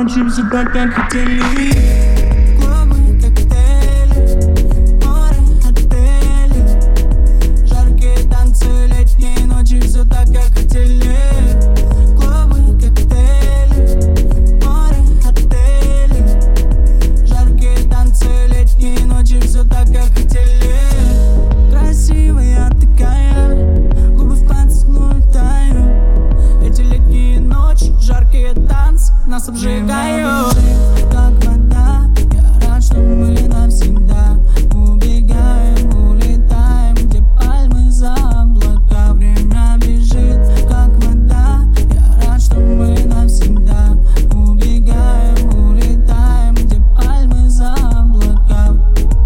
ночи все так, как хотели. Клубы, коктейли, море, отели, жаркие танцы, летние ночи, все так, как хотели. Клубы, коктейли, море, отели, жаркие танцы, летние ночи, все так, как хотели. Красивая такая, губы в поцелуй тают. Эти летние ночи, жаркие танцы нас обжигают. Как вода, я рад, что мы навсегда убегаем, улетаем, где пальмы за облака. Время бежит, как вода, я рад, что мы навсегда убегаем, улетаем, где пальмы за облака.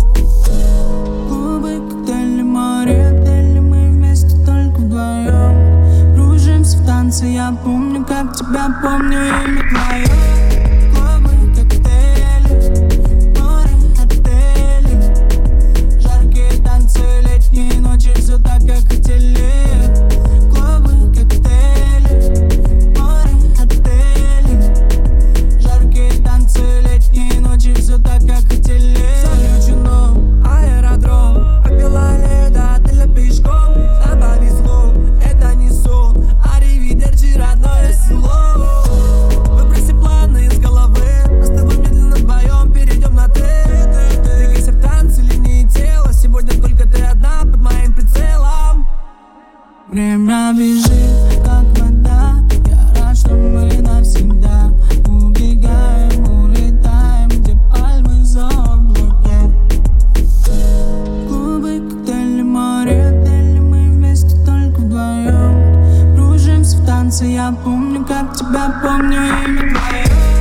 Клубы, коктейли, море, отели, мы вместе только вдвоем. Кружимся в танце, я помню, как тебя помню, имя твое. Клубы, коктейли, море, отели, жаркие танцы, летние ночи, все так, как хотели. Клубы, коктейли, море, отели, жаркие танцы, летние ночи, все так, как хотели. Заключено аэродром, обвела лето, отеля пешком. Нам повезло, это не сон, аривидерчи, родное село. Выброси планы из головы, мы с тобой медленно вдвоем перейдем на ты. Двигайся в танце, линии тела, сегодня только ты одна под моим прицелом. Время бежит, как вода, я рад, что мы навсегда убегаем, улетаем, где пальмы за облака. Клубы, коктейли, море, отели, мы вместе только вдвоем. Кружимся в танце, я помню, как тебя помню, имя твое.